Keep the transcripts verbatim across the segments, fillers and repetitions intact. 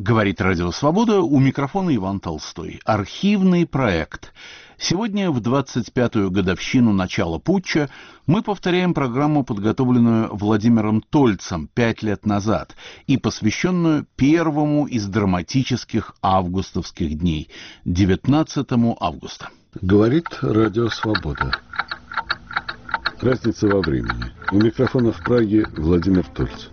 Говорит Радио Свобода, у микрофона Иван Толстой. Архивный проект. Сегодня, в двадцать пятую годовщину начала путча, мы повторяем программу, подготовленную Владимиром Тольцем пять лет назад и посвященную первому из драматических августовских дней, девятнадцатому августа. Говорит Радио Свобода. Разница во времени. У микрофона в Праге Владимир Тольц.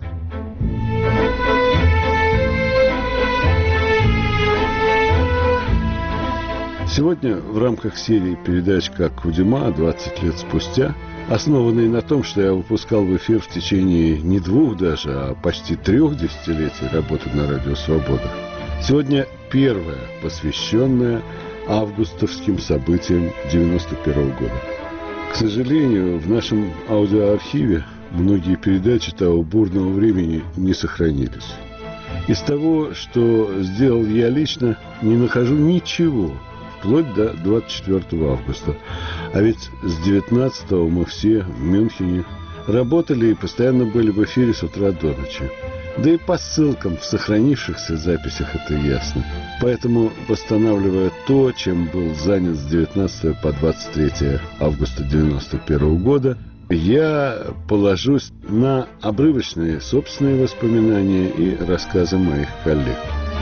Сегодня в рамках серии передач «Как Кудема» двадцать лет спустя, основанной на том, что я выпускал в эфир в течение не двух даже, а почти трех десятилетий работы на Радио Свобода, сегодня первая, посвященная августовским событиям девяносто первого года. К сожалению, в нашем аудиоархиве многие передачи того бурного времени не сохранились. Из того, что сделал я лично, не нахожу ничего, вплоть до двадцать четвёртого августа. А ведь с девятнадцатого мы все в Мюнхене работали и постоянно были в эфире с утра до ночи. Да и по ссылкам в сохранившихся записях это ясно. Поэтому, восстанавливая то, чем был занят с девятнадцатого по двадцать третье августа девяносто первого года, я положусь на обрывочные собственные воспоминания и рассказы моих коллег.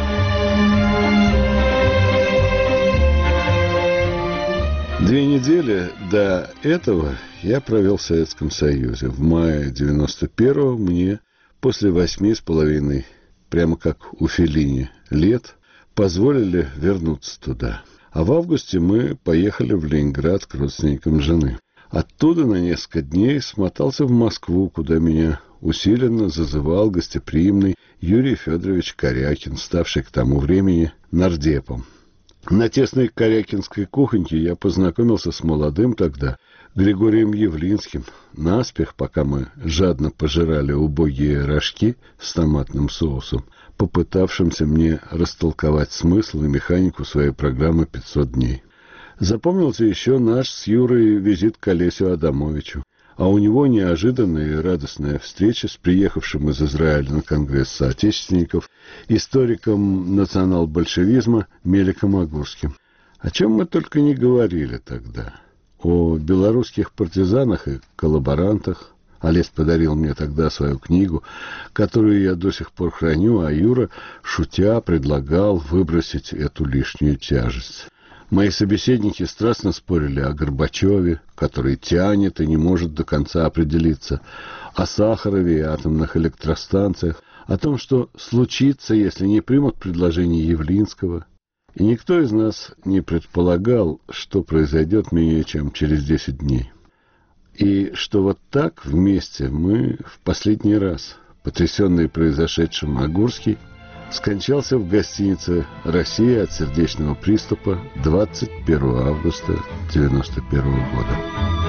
Две недели до этого я провел в Советском Союзе. В мае девяносто первого мне после восьми с половиной, прямо как у Феллини, лет, позволили вернуться туда. А в августе мы поехали в Ленинград к родственникам жены. Оттуда на несколько дней смотался в Москву, куда меня усиленно зазывал гостеприимный Юрий Федорович Корякин, ставший к тому времени нардепом. На тесной корякинской кухоньке я познакомился с молодым тогда Григорием Явлинским, наспех, пока мы жадно пожирали убогие рожки с томатным соусом, попытавшимся мне растолковать смысл и механику своей программы «пятьсот дней». Запомнился еще наш с Юрой визит к Олесю Адамовичу, а у него неожиданная и радостная встреча с приехавшим из Израиля на Конгресс соотечественников историком национал-большевизма Меликом Агурским. О чем мы только не говорили тогда. О белорусских партизанах и коллаборантах. Олесь подарил мне тогда свою книгу, которую я до сих пор храню, а Юра, шутя, предлагал выбросить эту лишнюю тяжесть. Мои собеседники страстно спорили о Горбачеве, который тянет и не может до конца определиться, о Сахарове и атомных электростанциях, о том, что случится, если не примут предложение Явлинского. И никто из нас не предполагал, что произойдет менее чем через десять дней. И что вот так вместе мы в последний раз, потрясенный произошедшим, Агурский скончался в гостинице «Россия» от сердечного приступа двадцать первого августа девяносто первого года.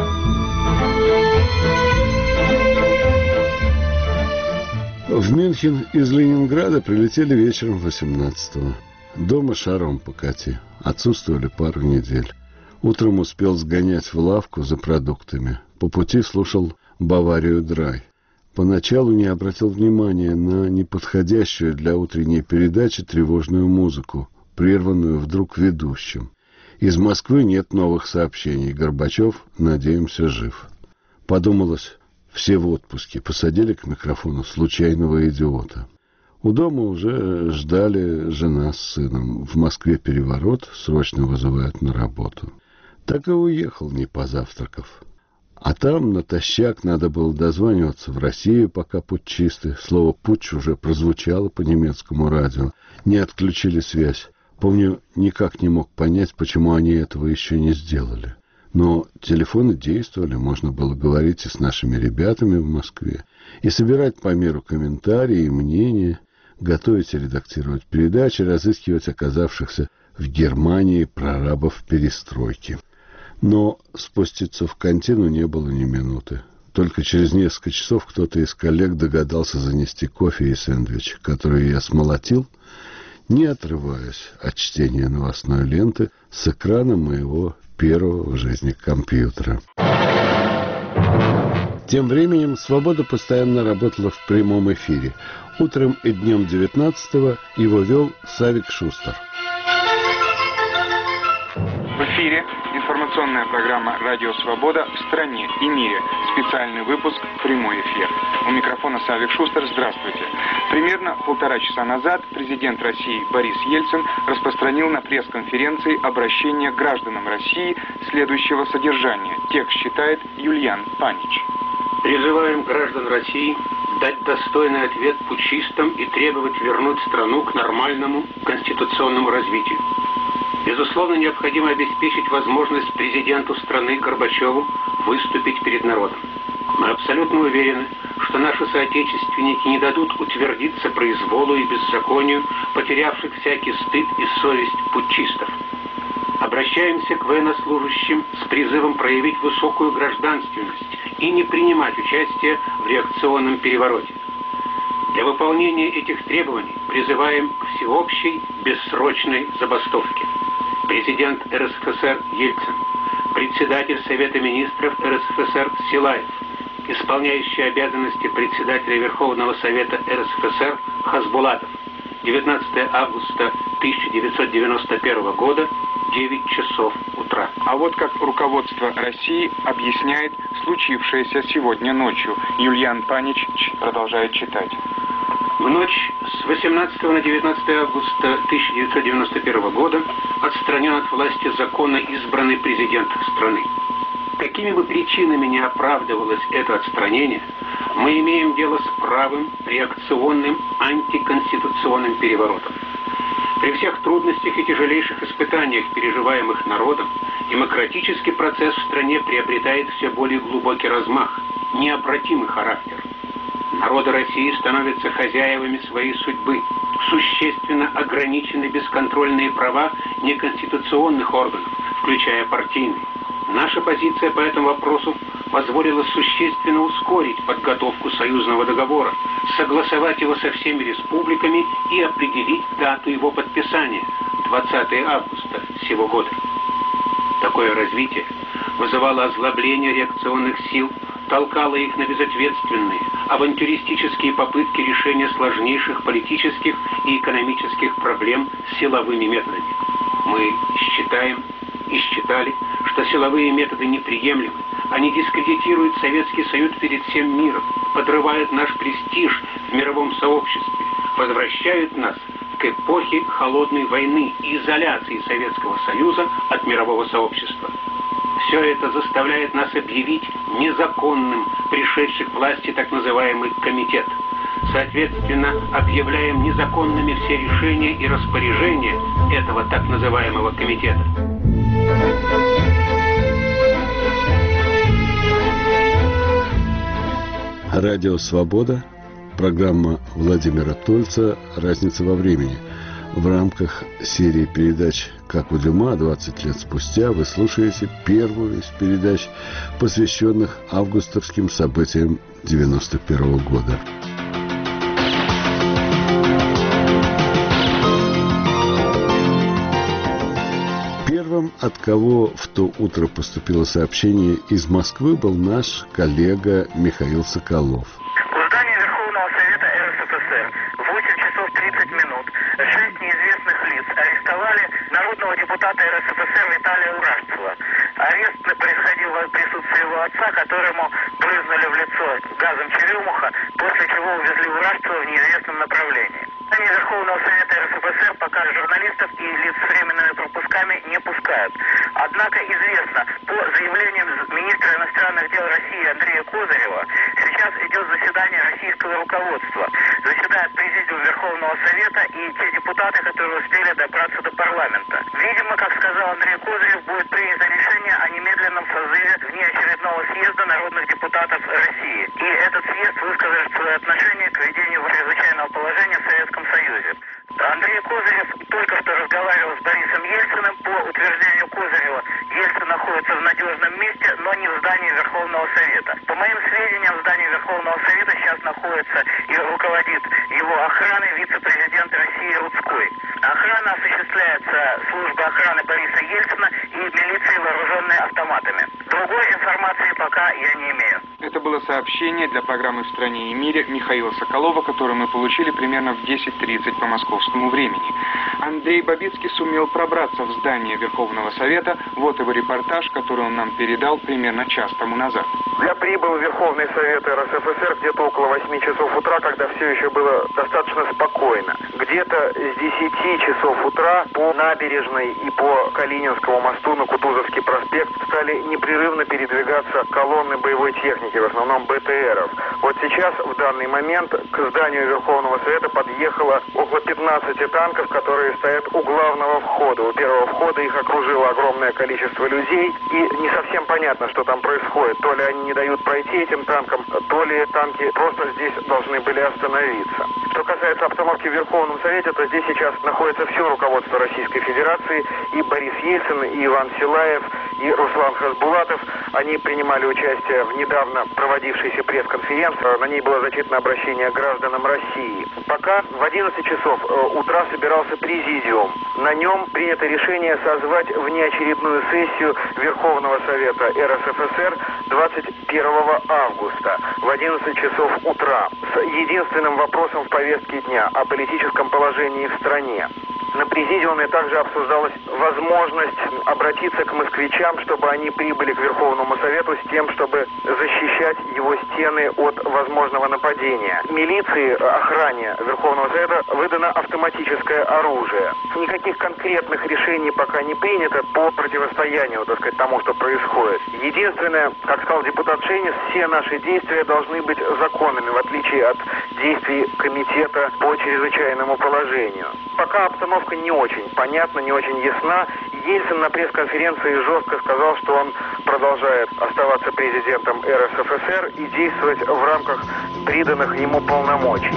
В Мюнхен из Ленинграда прилетели вечером восемнадцатого. Дома шаром покати. Отсутствовали пару недель. Утром успел сгонять в лавку за продуктами. По пути слушал «Баварию Драй». Поначалу не обратил внимания на неподходящую для утренней передачи тревожную музыку, прерванную вдруг ведущим. Из Москвы нет новых сообщений. Горбачев, надеемся, жив. Подумалось, все в отпуске. Посадили к микрофону случайного идиота. У дома уже ждали жена с сыном. В Москве переворот, срочно вызывают на работу. Так и уехал, не позавтракав. А там натощак надо было дозваниваться в Россию, пока путчисты. Слово «путч» уже прозвучало по немецкому радио. Не отключили связь. Помню, никак не мог понять, почему они этого еще не сделали. Но телефоны действовали, можно было говорить и с нашими ребятами в Москве, и собирать по миру комментарии и мнения, готовить и редактировать передачи, разыскивать оказавшихся в Германии прорабов перестройки. Но спуститься в кантину не было ни минуты. Только через несколько часов кто-то из коллег догадался занести кофе и сэндвич, который я смолотил, не отрываясь от чтения новостной ленты с экрана моего первого в жизни компьютера. Тем временем «Свобода» постоянно работала в прямом эфире. Утром и днем девятнадцатого его вел Савик Шустер. В эфире информационная программа «Радио Свобода» в стране и мире. Специальный выпуск «Прямой эфир». У микрофона Савик Шустер. Здравствуйте. Примерно полтора часа назад президент России Борис Ельцин распространил на пресс-конференции обращение к гражданам России следующего содержания. Текст читает Юлиан Панич. Призываем граждан России дать достойный ответ путчистам и требовать вернуть страну к нормальному конституционному развитию. Безусловно, необходимо обеспечить возможность президенту страны Горбачеву выступить перед народом. Мы абсолютно уверены, что наши соотечественники не дадут утвердиться произволу и беззаконию, потерявших всякий стыд и совесть путчистов. Обращаемся к военнослужащим с призывом проявить высокую гражданственность и не принимать участие в реакционном перевороте. Для выполнения этих требований призываем к всеобщей бессрочной забастовке. Президент РСФСР Ельцин, председатель Совета министров РСФСР Силаев, исполняющий обязанности председателя Верховного Совета РСФСР Хасбулатов. девятнадцатого августа тысяча девятьсот девяносто первого года, девять часов утра. А вот как руководство России объясняет случившееся сегодня ночью. Юлиан Панич продолжает читать. В ночь с восемнадцатого на девятнадцатое августа тысяча девятьсот девяносто первого года отстранен от власти законно избранный президент страны. Какими бы причинами не оправдывалось это отстранение, мы имеем дело с правым, реакционным, антиконституционным переворотом. При всех трудностях и тяжелейших испытаниях, переживаемых народом, демократический процесс в стране приобретает все более глубокий размах, необратимый характер. Народы России становятся хозяевами своей судьбы. Существенно ограничены бесконтрольные права неконституционных органов, включая партийные. Наша позиция по этому вопросу позволила существенно ускорить подготовку союзного договора, согласовать его со всеми республиками и определить дату его подписания – двадцатого августа сего года. Такое развитие вызывало озлобление реакционных сил, толкало их на безответственные, авантюристические попытки решения сложнейших политических и экономических проблем силовыми методами. Мы считаем и считали, что силовые методы неприемлемы. Они дискредитируют Советский Союз перед всем миром, подрывают наш престиж в мировом сообществе, возвращают нас к эпохе холодной войны и изоляции Советского Союза от мирового сообщества. Все это заставляет нас объявить незаконным пришедший к власти так называемый комитет. Соответственно, объявляем незаконными все решения и распоряжения этого так называемого комитета. Радио «Свобода», программа Владимира Тольца «Разница во времени». В рамках серии передач «Как у Дюма» двадцать лет спустя вы слушаете первую из передач, посвященных августовским событиям девяносто первого года. Первым, от кого в то утро поступило сообщение из Москвы, был наш коллега Михаил Соколов. В здании Верховного Совета РСФСР в восемь часов тридцать минут шесть неизвестных лиц арестовали народного депутата РСФСР Виталия Урашцева. Арест происходил в присутствии его отца, которому брызнули в лицо газом черемуха, после чего увезли Урашцева в неизвестном направлении. В здании Верховного Совета РСФСР пока журналистов и лиц с временными пропусками не пускают. Однако известно, по заявлениям министра иностранных дел России Андрея Козырева, сейчас идет заседание российского руководства. Заседает президиум Верховного Совета и те депутаты, которые успели добраться до парламента. Видимо, как сказал Андрей Козырев, будет принято решение о немедленном созыве внеочередного съезда народных депутатов России. И этот съезд выскажет свое отношение к введению чрезвычайного положения в Советском Союзе. Андрей Козырев только что разговаривал с Борисом Ельциным. По утверждению Козырева, Ельцин находится в надежном месте, но не в здании Верховного Совета. По моим сведениям, в здании Верховного Совета сейчас находится и руководит его охраной вице-президент России Рудской. Охрана осуществляется службой охраны Бориса Ельцина и милицией, вооруженной автоматами. Другой информации пока я не имею. Это было сообщение сообщение для программы «В стране и мире» Михаила Соколова, которое мы получили примерно в десять тридцать по московскому времени. Андрей Бабицкий сумел пробраться в здание Верховного Совета. Вот его репортаж, который он нам передал примерно час тому назад. Я прибыл в Верховный Совет эр эс эф эс эр где-то около восьми часов утра, когда все еще было достаточно спокойно. Где-то с десяти часов утра по набережной и по Калининскому мосту на Кутузовский проспект стали непрерывно передвигаться колонны боевой техники, в основном бэ тэ эров. Вот сейчас, в данный момент, к зданию Верховного Совета подъехало около пятнадцати танков, которые стоят у главного входа. У первого входа их окружило огромное количество людей, и не совсем понятно, что там происходит. То ли они не дают пройти этим танкам, то ли танки просто здесь должны были остановиться. Что касается обстановки в Верховном Совете, то здесь сейчас находится все руководство Российской Федерации, и Борис Ельцин, и Иван Силаев, и Руслан Хасбулатов. Они принимали участие в недавно проводившейся пресс-конференции. На ней было зачитано обращение к гражданам России. Пока в одиннадцать часов утра собирался президиум. На нем принято решение созвать внеочередную сессию Верховного Совета эр эс эф эс эр двадцать первого августа в одиннадцать часов утра с единственным вопросом в повестке дня о политическом положении в стране. На президиуме также обсуждалась возможность обратиться к москвичам, чтобы они прибыли к Верховному Совету с тем, чтобы защищать его стены от возможного нападения. Милиции, охране Верховного Совета выдано автоматическое оружие. Никаких конкретных решений пока не принято по противостоянию, так сказать, тому, что происходит. Единственное, как сказал депутат Шенис, все наши действия должны быть законными, в отличие от действий комитета по чрезвычайному положению. Пока обстановка не очень понятна, не очень ясна. Ельцин на пресс-конференции жестко сказал, что он продолжает оставаться президентом эр эс эф эс эр и действовать в рамках приданных ему полномочий.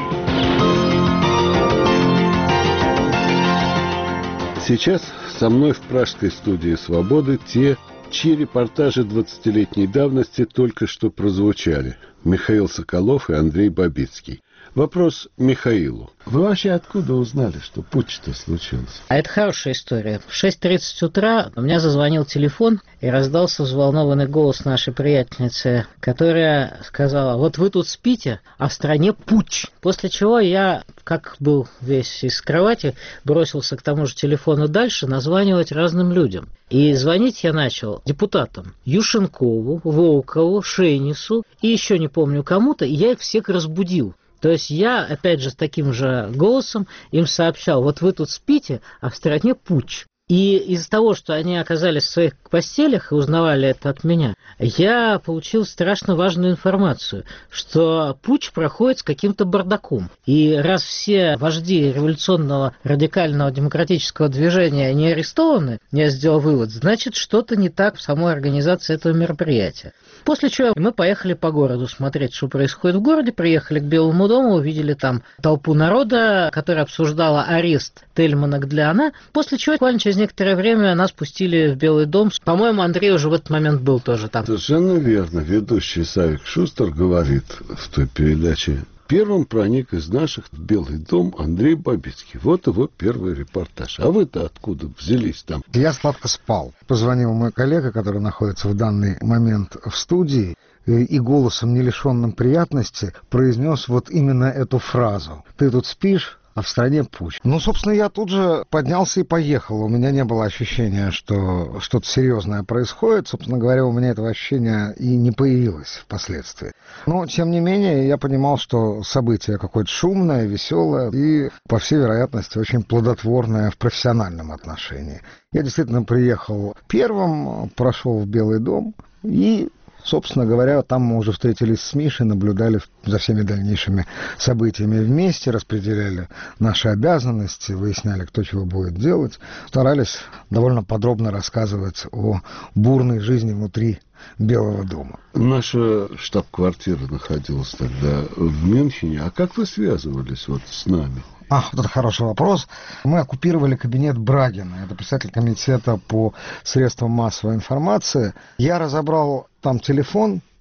Сейчас со мной в пражской студии «Свободы» те, чьи репортажи двадцатилетней давности только что прозвучали. Михаил Соколов и Андрей Бабицкий. Вопрос Михаилу. Вы вообще откуда узнали, что путч-то случился? А это хорошая история. В шесть тридцать утра у меня зазвонил телефон, и раздался взволнованный голос нашей приятельницы, которая сказала: вот вы тут спите, а в стране путч. После чего я, как был весь из кровати, бросился к тому же телефону дальше названивать разным людям. И звонить я начал депутатам Юшенкову, Волкову, Шенису и еще не помню кому-то, и я их всех разбудил. То есть я, опять же, с таким же голосом им сообщал: вот вы тут спите, а в стране путч. И из-за того, что они оказались в своих постелях и узнавали это от меня, я получил страшно важную информацию, что путч проходит с каким-то бардаком. И раз все вожди революционного радикального демократического движения не арестованы, я сделал вывод, значит, что-то не так в самой организации этого мероприятия. После чего мы поехали по городу смотреть, что происходит в городе, приехали к Белому дому, увидели там толпу народа, которая обсуждала арест Тельмана Гляна, после чего буквально через некоторое время нас пустили в Белый дом. По-моему, Андрей уже в этот момент был тоже там. Совершенно верно. Ведущий Савик Шустер говорит в той передаче: первым проник из наших в Белый дом Андрей Бабицкий. Вот его первый репортаж. А вы-то откуда взялись там? Я сладко спал. Позвонил мой коллега, который находится в данный момент в студии, и голосом, не лишенным приятности, произнес вот именно эту фразу: «Ты тут спишь, а в стране путч». Ну, собственно, я тут же поднялся и поехал. У меня не было ощущения, что что-то серьезное происходит. Собственно говоря, у меня этого ощущения и не появилось впоследствии. Но, тем не менее, я понимал, что событие какое-то шумное, веселое и, по всей вероятности, очень плодотворное в профессиональном отношении. Я действительно приехал первым, прошел в Белый дом и... Собственно говоря, там мы уже встретились с Мишей, наблюдали за всеми дальнейшими событиями вместе, распределяли наши обязанности, выясняли, кто чего будет делать, старались довольно подробно рассказывать о бурной жизни внутри Белого дома. Наша штаб-квартира находилась тогда в Мюнхене. А как вы связывались вот с нами? А, вот это хороший вопрос. Мы оккупировали кабинет Брагина, это председатель комитета по средствам массовой информации. Я разобрал там телефон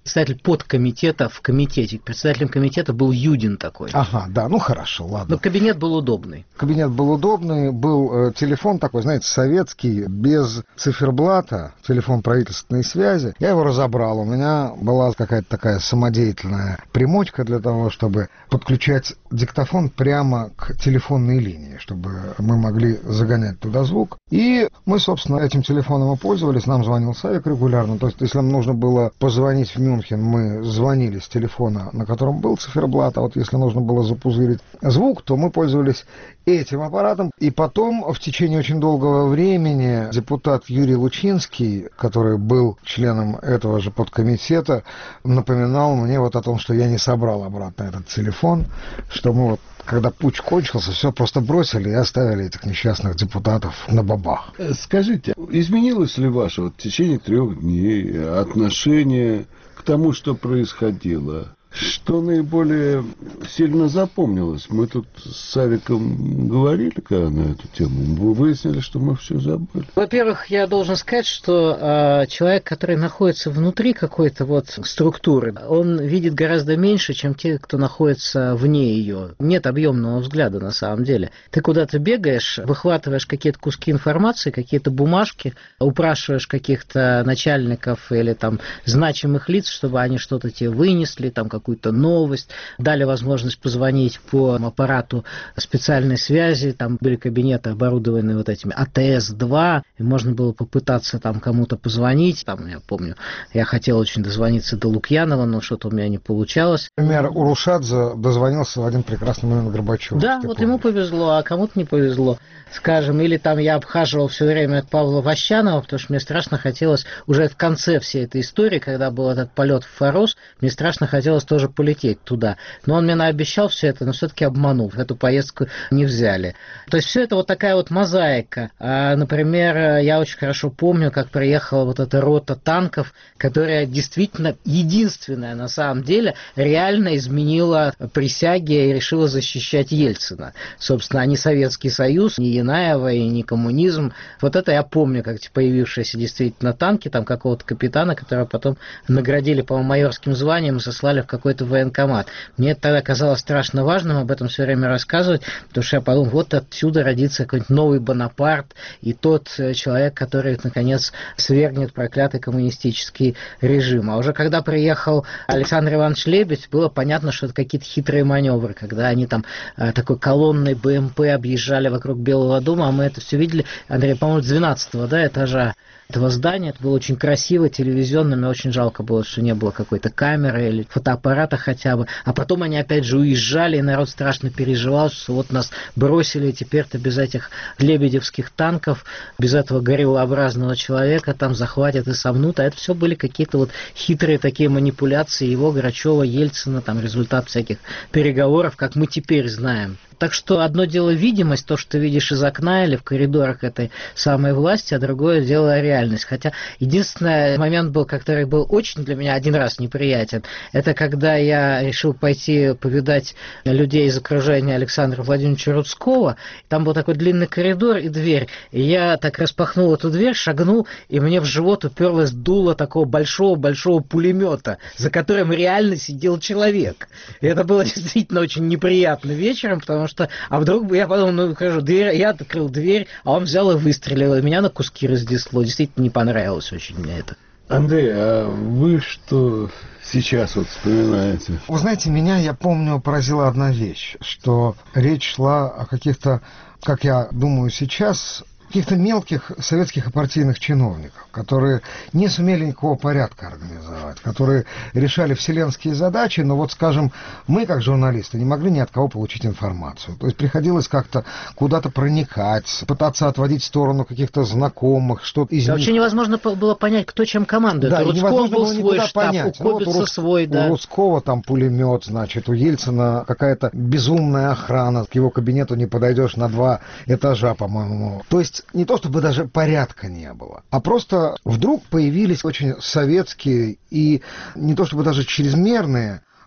председатель подкомитета в комитете. Председателем комитета был Юдин такой. Ага, да, ну хорошо, ладно. Но кабинет был удобный. Кабинет был удобный, был э, телефон такой, знаете, советский, без циферблата, телефон правительственной связи. Я его разобрал, у меня была какая-то такая самодеятельная примочка для того, чтобы подключать диктофон прямо к телефонной линии, чтобы мы могли загонять туда звук. И мы, собственно, этим телефоном и пользовались, нам звонил Савик регулярно, то есть если нам нужно было позвонить в Мюнхен, мы звонили с телефона, на котором был циферблат, а вот если нужно было запузырить звук, то мы пользовались этим аппаратом. И потом, в течение очень долгого времени, депутат Юрий Лучинский, который был членом этого же подкомитета, напоминал мне вот о том, что я не собрал обратно этот телефон, что мы вот, когда путч кончился, все просто бросили и оставили этих несчастных депутатов на бабах. Скажите, изменилось ли ваше вот в течение трех дней отношение к тому, что происходило? Что наиболее сильно запомнилось? Мы тут с Савиком говорили когда на эту тему. Мы выяснили, что мы все забыли. Во-первых, я должен сказать, что э, человек, который находится внутри какой-то вот структуры, он видит гораздо меньше, чем те, кто находится вне ее. Нет объемного взгляда на самом деле. Ты куда-то бегаешь, выхватываешь какие-то куски информации, какие-то бумажки, упрашиваешь каких-то начальников или там значимых лиц, чтобы они что-то тебе вынесли, там какую-то новость, дали возможность позвонить по аппарату специальной связи, там были кабинеты, оборудованные вот этими А Т С два, и можно было попытаться там кому-то позвонить, там, я помню, я хотел очень дозвониться до Лукьянова, но что-то у меня не получалось. Например, Урушадзе дозвонился в один прекрасный момент Горбачеву. Да, вот помнишь. Ему повезло, а кому-то не повезло, скажем, или там я обхаживал все время от Павла Ващанова, потому что мне страшно хотелось, уже в конце всей этой истории, когда был этот полет в Форос, мне страшно хотелось тоже полететь туда. Но он мне наобещал все это, но все-таки обманул. Эту поездку не взяли. То есть все это вот такая вот мозаика. А, например, я очень хорошо помню, как приехала вот эта рота танков, которая действительно единственная на самом деле реально изменила присяги и решила защищать Ельцина. Собственно, а не Советский Союз, не Янаева и не коммунизм. Вот это я помню, как появившиеся действительно танки, там какого-то капитана, которого потом наградили, по-моему, майорским званием и сослали в какой-то военкомат. Мне это тогда казалось страшно важным об этом все время рассказывать, потому что я подумал, вот отсюда родится какой-нибудь новый Бонапарт и тот человек, который, наконец, свергнет проклятый коммунистический режим. А уже когда приехал Александр Иванович Лебедь, было понятно, что это какие-то хитрые маневры, когда они там такой колонной Бэ Эм Пэ объезжали вокруг Белого дома, а мы это все видели, Андрей, по-моему, с двенадцатого да, этажа этого здания. Это было очень красиво, телевизионно. Мне очень жалко было, что не было какой-то камеры или фотоаппарата хотя бы. А потом они опять же уезжали, и народ страшно переживал, что вот нас бросили, теперь-то без этих лебедевских танков, без этого гориллообразного человека там захватят и сомнут. А это все были какие-то вот хитрые такие манипуляции его, Грачева, Ельцина, там результат всяких переговоров, как мы теперь знаем. Так что одно дело видимость, то, что ты видишь из окна или в коридорах этой самой власти, а другое дело реальность. Хотя единственный момент был, который был очень для меня один раз неприятен, это когда я решил пойти повидать людей из окружения Александра Владимировича Рудского. Там был такой длинный коридор и дверь. И я так распахнул эту дверь, шагнул, и мне в живот уперлось дуло такого большого-большого пулемета, за которым реально сидел человек. И это было действительно очень неприятно вечером, потому что что, а вдруг бы я подумал, ну, хожу, дверь, я открыл дверь, а он взял и выстрелил, и меня на куски разнесло. Действительно не понравилось очень мне это. Андрей, а вы что сейчас вот вспоминаете? Вы знаете, меня, я помню, поразила одна вещь, что речь шла о каких-то, как я думаю сейчас, каких-то мелких советских и партийных чиновников, которые не сумели никакого порядка организовать, которые решали вселенские задачи, но вот, скажем, мы, как журналисты, не могли ни от кого получить информацию. То есть приходилось как-то куда-то проникать, пытаться отводить в сторону каких-то знакомых, что-то из да, них. Вообще невозможно было понять, кто чем командует. Да, у Рудского был свой штаб, понять. у Кобица ну, вот свой, да. У Рудского там пулемет, значит, у Ельцина какая-то безумная охрана, к его кабинету не подойдешь на два этажа, по-моему. То есть не то, чтобы даже порядка не было, а просто вдруг появились очень советские и не то, чтобы даже чрезмерные,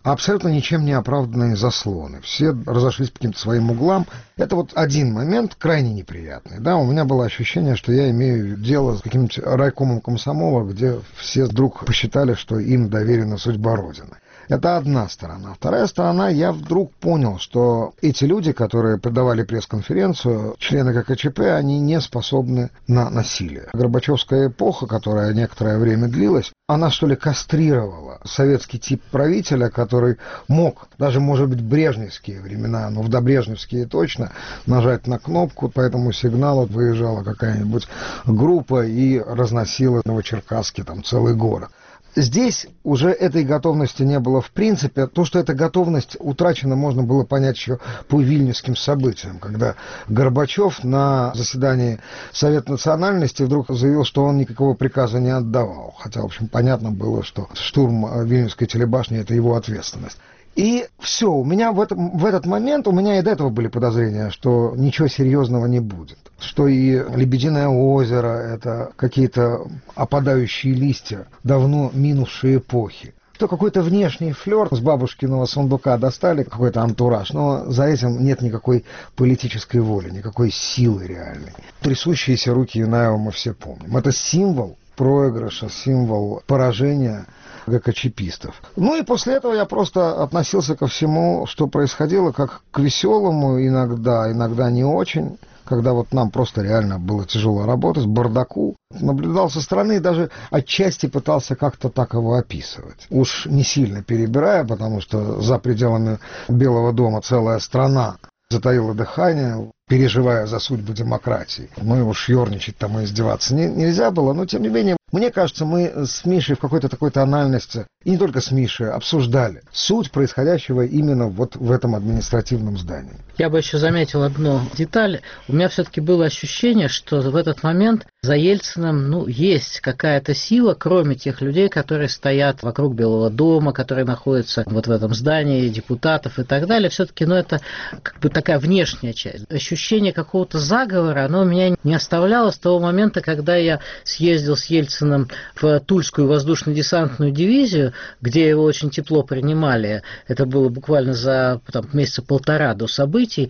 абсолютно ничем не оправданные заслоны. Все разошлись по каким-то своим углам. Это вот один момент крайне неприятный. Да, у меня было ощущение, что я имею дело с каким-нибудь райкомом комсомола, где все вдруг посчитали, что им доверена судьба Родины. Это одна сторона. Вторая сторона, я вдруг понял, что эти люди, которые придавали пресс-конференцию, члены ГКЧП, они не способны на насилие. Горбачевская эпоха, которая некоторое время длилась, она, что ли, кастрировала советский тип правителя, который мог, даже, может быть, в брежневские времена, но в добрежневские точно, нажать на кнопку, по этому сигналу выезжала какая-нибудь группа и разносила в Новочеркасске там целый город. Здесь уже этой готовности не было в принципе. То, что эта готовность утрачена, можно было понять еще по вильнюсским событиям, когда Горбачев на заседании Совета национальности вдруг заявил, что он никакого приказа не отдавал. Хотя, в общем, понятно было, что штурм Вильнюсской телебашни – это его ответственность. И все, у меня в, этом, в этот момент, у меня и до этого были подозрения, что ничего серьезного не будет. Что и Лебединое озеро, это какие-то опадающие листья давно минувшей эпохи. Что какой-то внешний флёр с бабушкиного сундука достали, какой-то антураж, но за этим нет никакой политической воли, никакой силы реальной. Трясущиеся руки Юнаева мы все помним. Это символ проигрыша, символ поражения ГКЧПистов. Ну и после этого я просто относился ко всему, что происходило, как к веселому иногда, иногда не очень, когда вот нам просто реально было тяжело работать, бардаку. Наблюдал со стороны и даже отчасти пытался как-то так его описывать. Уж не сильно перебирая, потому что за пределами Белого дома целая страна затаила дыхание, переживая за судьбу демократии. Ну и уж ерничать там и издеваться не, нельзя было, но тем не менее, мне кажется, мы с Мишей в какой-то такой тональности, и не только с Мишей, обсуждали суть происходящего именно вот в этом административном здании. Я бы еще заметил одну деталь. У меня все-таки было ощущение, что в этот момент за Ельциным, ну, есть какая-то сила, кроме тех людей, которые стоят вокруг Белого дома, которые находятся вот в этом здании, депутатов и так далее. Все-таки, ну, это как бы такая внешняя часть. Ощущение какого-то заговора, оно у меня не оставляло с того момента, когда я съездил с Ельциным в Тульскую воздушно-десантную дивизию, где его очень тепло принимали. Это было буквально за там, месяца полтора до событий.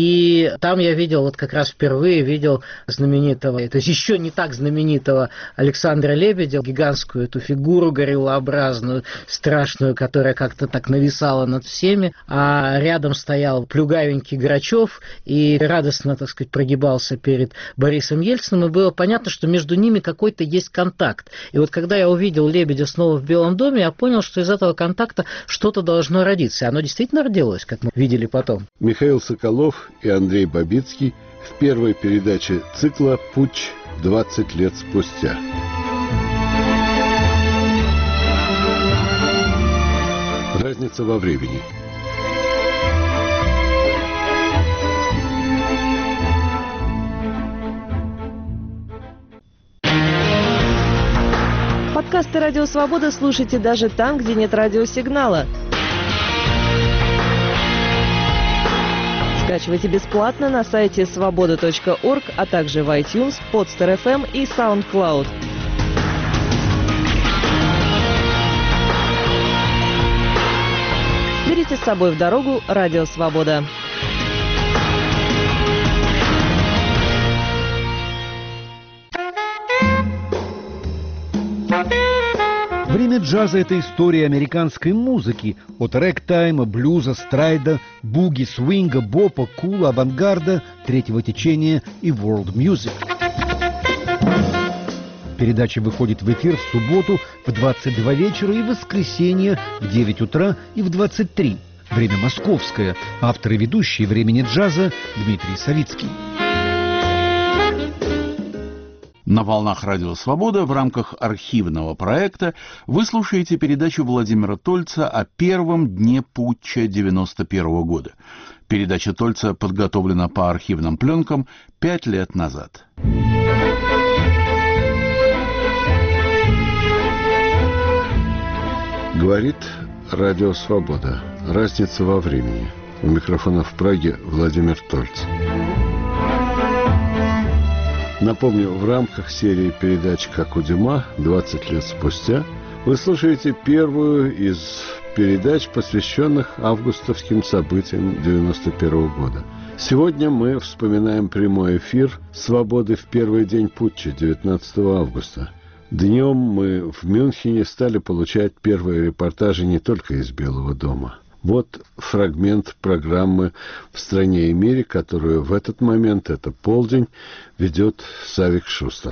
И там я видел, вот как раз впервые видел знаменитого, то есть еще не так знаменитого Александра Лебедя, гигантскую эту фигуру гориллообразную, страшную, которая как-то так нависала над всеми. А рядом стоял плюгавенький Грачев и радостно, так сказать, прогибался перед Борисом Ельциным. И было понятно, что между ними какой-то есть контакт. И вот когда я увидел Лебедя снова в Белом доме, я понял, что из этого контакта что-то должно родиться. И оно действительно родилось, как мы видели потом. Михаил Соколов и Андрей Бабицкий в первой передаче цикла «Путч двадцать лет спустя». Разница во времени. Подкасты «Радио Свобода» слушайте даже там, где нет радиосигнала. Скачивайте бесплатно на сайте свобода точка орг, а также в iTunes, Podster эф эм и SoundCloud. Берите с собой в дорогу «Радио Свобода». Время джаза – это история американской музыки. От рэг-тайма, блюза, страйда, буги, свинга, бопа, кула, авангарда, третьего течения и world music. Передача выходит в эфир в субботу в двадцать два вечера и в воскресенье в девять утра и в двадцать три. Время московское. Автор и ведущий «Времени джаза» Дмитрий Савицкий. На волнах «Радио Свобода» в рамках архивного проекта вы слушаете передачу Владимира Тольца о первом дне путча девяносто первого года. Передача Тольца подготовлена по архивным пленкам пять лет назад. Говорит «Радио Свобода». Разница во времени. У микрофона в Праге Владимир Тольц. Напомню, в рамках серии передач «Как у Дюма» двадцать лет спустя вы слушаете первую из передач, посвященных августовским событиям девяносто первого года. Сегодня мы вспоминаем прямой эфир «Свободы» в первый день путча, девятнадцатого августа. Днем мы в Мюнхене стали получать первые репортажи не только из Белого дома. Вот фрагмент программы «В стране и мире», которую в этот момент, это полдень, ведет Савик Шустер.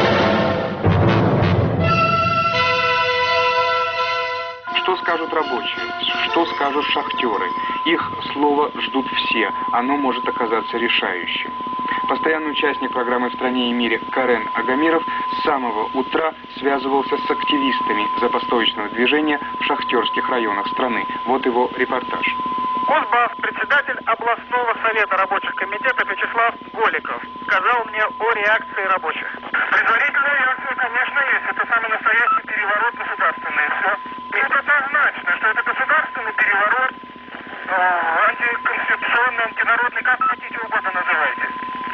Что скажут рабочие? Что скажут шахтеры? Их слово ждут все. Оно может оказаться решающим. Постоянный участник программы «В стране и мире» Карен Агамиров с самого утра связывался с активистами забастовочного движения в шахтерских районах страны. Вот его репортаж. Кузбасс, председатель областного совета рабочих комитетов Вячеслав Голиков сказал мне о реакции рабочих. Предварительная реакция, конечно, есть. Это самый настоящий переворот государственный. Это однозначно, что это государственный переворот, антиконституционный, антинародный, как хотите угодно называйте.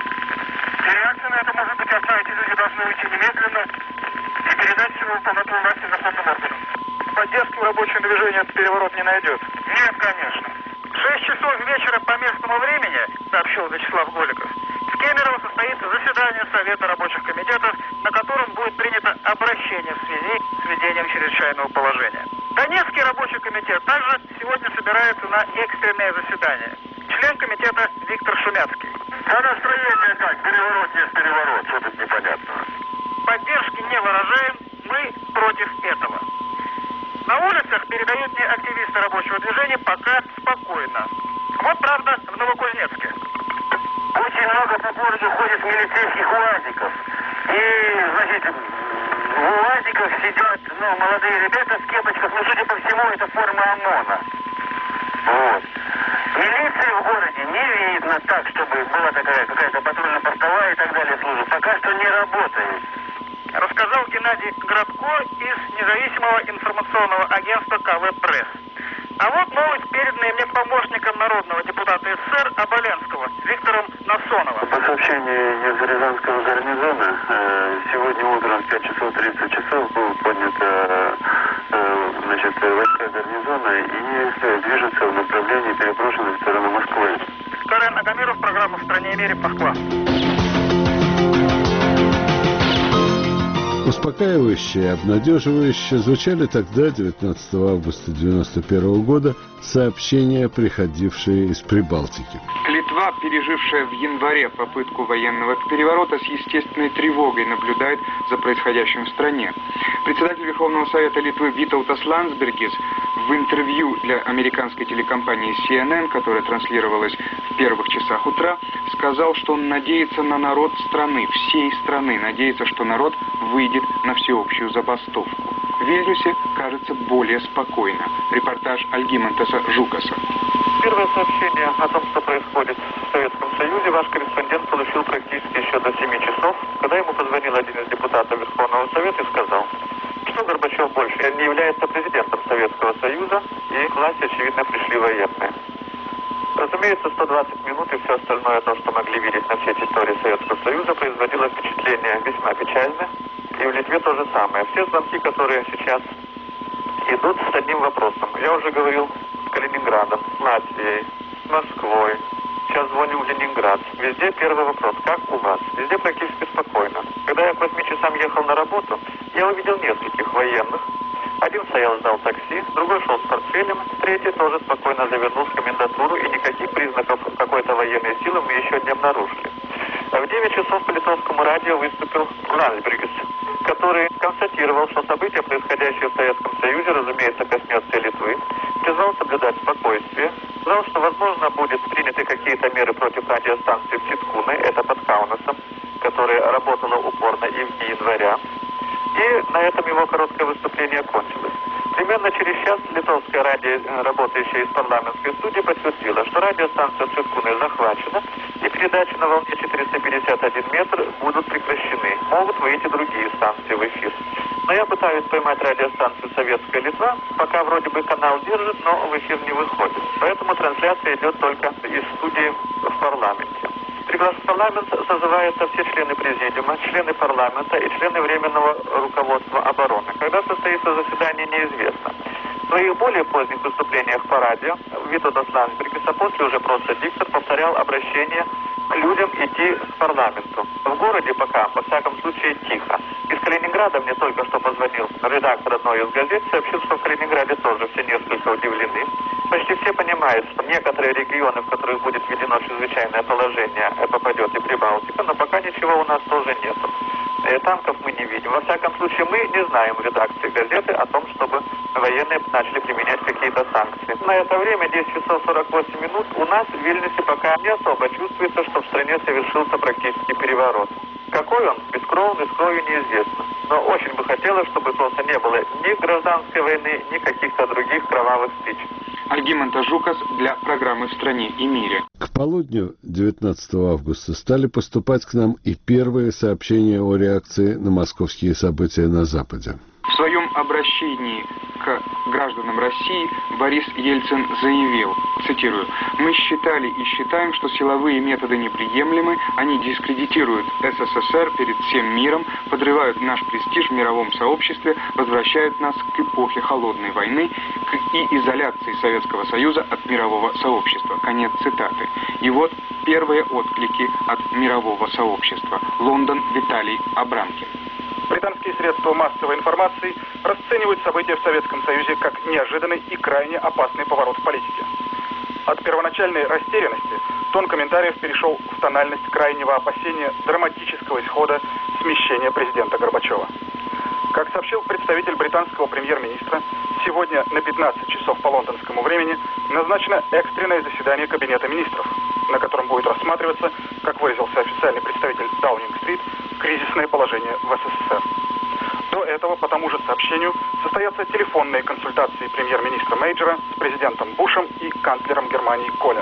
И реакция на это может быть одна. Эти люди должны уйти немедленно и передать всю полноту власти законным органам. Поддержки в рабочем движении этот переворот не найдет. Нет, конечно. В шесть часов вечера по местному времени, сообщил Вячеслав Голиков, в Кемерово состоится заседание Совета рабочих комитетов, на котором будет принято обращение в связи с введением чрезвычайного положения. Донецкий рабочий комитет также сегодня собирается на экстренное заседание. Член комитета Виктор Шумяцкий. А настроение как? Переворот есть переворот. Что тут непонятного? Поддержки не выражаем, мы против этого. На улицах, передают мне активисты рабочего движения, пока спокойно. Вот правда в Новокузнецке. Очень много по городу ходит милицейских УАЗиков. И, значит, в УАЗиках сидят, ну, молодые ребята в кепочках, но, судя по всему, это форма ОМОНа. Вот. Милиции в городе не видно так, чтобы была такая какая-то патрульно-портовая и так далее служба. Пока что не работает. Рассказал Геннадий Градко из независимого информационного агентства КВ «Пресс». А вот новость, переданная мне помощником народного депутата СССР Оболенского Виктором Насоновым. По сообщению из Рязанского гарнизона, сегодня утром в пять часов тридцать часов был поднят значит, войска гарнизона и движется в направлении переброшенной в сторону Москвы. Карен Агамиров, программа «В стране и мире», Москва. Успокаивающие, обнадеживающие звучали тогда, девятнадцатого августа девяносто первого года, сообщения, приходившие из Прибалтики. Литва, пережившая в январе попытку военного переворота, с естественной тревогой наблюдает за происходящим в стране. Председатель Верховного Совета Литвы Витаутас Ландсбергис в интервью для американской телекомпании си эн эн, которая транслировалась в первых часах утра, сказал, что он надеется на народ страны, всей страны, надеется, что народ выйдет на всеобщую забастовку. В Вильнюсе кажется более спокойно. Репортаж Альгимантеса Жукаса. Первое сообщение о том, что происходит в Советском Союзе, ваш корреспондент получил практически еще до семи часов, когда ему позвонил один из депутатов Верховного Совета и сказал, что Горбачев больше не является президентом Советского Союза, и к власти, очевидно, пришли военные. Разумеется, сто двадцать минут и все остальное, то, что могли видеть на всей территории Советского Союза, производило впечатление весьма печальное. И в Литве то же самое. Все звонки, которые сейчас идут с одним вопросом. Я уже говорил с Калининградом, с Латвией, с Москвой. Сейчас звоню в Ленинград. Везде первый вопрос. Как у вас? Везде практически спокойно. Когда я к восьми часам ехал на работу, я увидел нескольких военных. Один стоял, ждал такси, другой шел с портфелем, третий тоже спокойно завернул в комендатуру, и никаких признаков какой-то военной силы мы еще не обнаружили. А в девять часов по литовскому радио выступил Ландсбергис, который констатировал, что события, происходящие в Советском Союзе, разумеется, коснется и Литвы, призвал соблюдать спокойствие, сказал, что, возможно, будут приняты какие-то меры против радиостанции в Ситкуне, это под Каунасом, которая работала упорно и в дни января. И на этом его короткое выступление кончилось. Примерно через час литовское радио, работающее из парламентской студии, подтвердило, что радиостанция Циткуны захвачена, и передачи на волне четыреста пятьдесят один метр будут прекращены. Могут выйти другие станции в эфир. Но я пытаюсь поймать радиостанцию «Советская Литва», пока вроде бы канал держит, но в эфир не выходит. Поэтому трансляция идет только из студии в парламенте. Приглашен парламент, созываются все члены президиума, члены парламента и члены Временного руководства обороны. Когда состоится заседание, неизвестно. В своих более поздних выступлениях по радио Витолdas Landsbergis, а после уже просто диктор, повторял обращение к людям идти к парламенту. В городе пока, во всяком случае, тихо. Из Калининграда мне только что позвонил редактор одной из газет, сообщил, что в Калининграде тоже все несколько удивлены. Почти все понимают, что некоторые регионы, в которых будет введено чрезвычайное положение, попадет и Прибалтика, но пока ничего у нас тоже нет. Танков мы не видим. Во всяком случае, мы не знаем в редакции газеты о том, чтобы военные начали применять какие-то санкции. На это время, десять часов сорок восемь минут, у нас в Вильнюсе пока не особо чувствуется, что в стране совершился практически переворот. Какой он, без крови, без крови, неизвестно. Но очень бы хотелось, чтобы просто не было ни гражданской войны, ни каких-то других кровавых стычек. Альгимантас Жукас для программы «В стране и мире». К полудню девятнадцатого августа стали поступать к нам и первые сообщения о реакции на московские события на Западе. В своем обращении к гражданам России Борис Ельцин заявил, цитирую, «Мы считали и считаем, что силовые методы неприемлемы, они дискредитируют СССР перед всем миром, подрывают наш престиж в мировом сообществе, возвращают нас к эпохе холодной войны к и изоляции Советского Союза от мирового сообщества». Конец цитаты. И вот первые отклики от мирового сообщества. Лондон, Виталий Абрамкин. Британские средства массовой информации расценивают события в Советском Союзе как неожиданный и крайне опасный поворот в политике. От первоначальной растерянности тон комментариев перешел в тональность крайнего опасения драматического исхода смещения президента Горбачева. Как сообщил представитель британского премьер-министра, сегодня на пятнадцать часов по лондонскому времени назначено экстренное заседание Кабинета министров, на котором будет рассматриваться, как выразился официальный представитель Даунинг-стрит, кризисное положение в СССР. До этого, по тому же сообщению, состоятся телефонные консультации премьер-министра Мейджора с президентом Бушем и канцлером Германии Колем.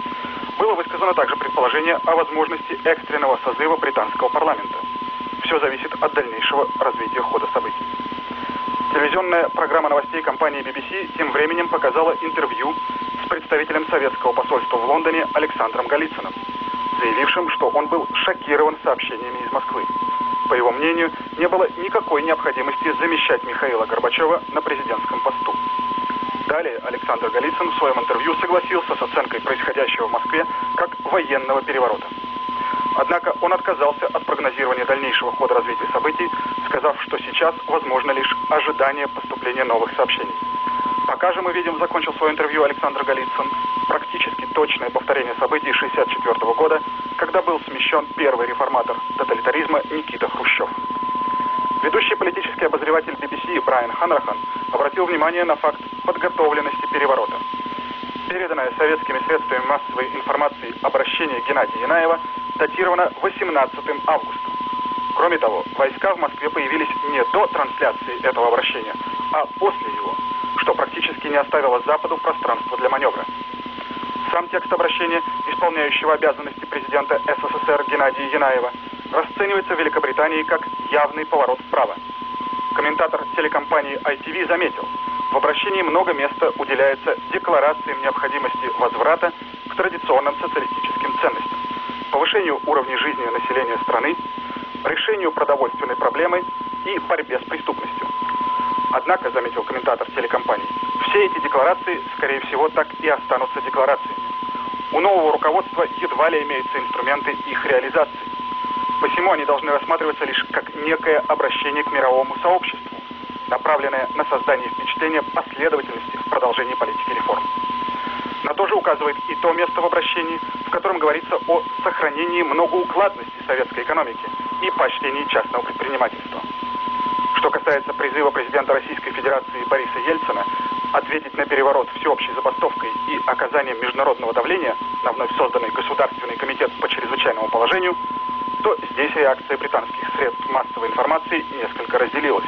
Было высказано также предположение о возможности экстренного созыва британского парламента. Все зависит от дальнейшего развития хода событий. Телевизионная программа новостей компании би би си тем временем показала интервью с представителем советского посольства в Лондоне Александром Голицыным, заявившим, что он был шокирован сообщениями из Москвы. По его мнению, не было никакой необходимости замещать Михаила Горбачева на президентском посту. Далее Александр Голицын в своем интервью согласился с оценкой происходящего в Москве как военного переворота. Однако он отказался от прогнозирования дальнейшего хода развития событий, сказав, что сейчас возможно лишь ожидание поступления новых сообщений. Пока же мы видим, закончил свое интервью Александр Голицын, практически точное повторение событий шестьдесят четвёртого года, когда был смещен первый реформатор тоталитаризма Никита Хрущев. Ведущий политический обозреватель би би си Брайан Ханрахан обратил внимание на факт подготовленности переворота. Переданное советскими средствами массовой информации обращение Геннадия Янаева датировано восемнадцатым августа. Кроме того, войска в Москве появились не до трансляции этого обращения, а после его, что практически не оставило Западу пространства для маневра. Сам текст обращения, исполняющего обязанности президента СССР Геннадия Янаева, расценивается в Великобритании как явный поворот вправо. Комментатор телекомпании ай ти ви заметил, в обращении много места уделяется декларациям необходимости возврата к традиционным социалистическим ценностям, повышению уровня жизни населения страны, решению продовольственной проблемы и борьбе с преступностью. Однако, заметил комментатор телекомпании, все эти декларации, скорее всего, так и останутся декларациями. У нового руководства едва ли имеются инструменты их реализации. Посему они должны рассматриваться лишь как некое обращение к мировому сообществу, направленное на создание впечатления последовательности в продолжении политики реформ. На то же указывает и то место в обращении, в котором говорится о сохранении многоукладности советской экономики и поощрении частного предпринимательства. Что касается призыва президента Российской Федерации Бориса Ельцина ответить на переворот всеобщей забастовкой и оказанием международного давления на вновь созданный Государственный комитет по чрезвычайному положению, то здесь реакция британских средств массовой информации несколько разделилась.